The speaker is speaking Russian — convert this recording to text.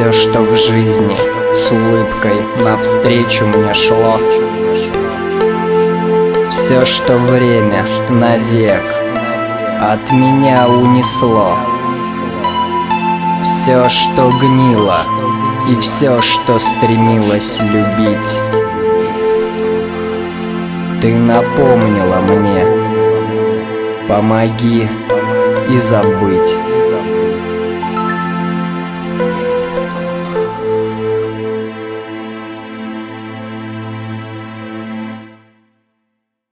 Все, что в жизни с улыбкой навстречу мне шло, все, что время навек от меня унесло, все, что гнило, и все, что стремилось любить, ты напомнила мне, помоги и забыть.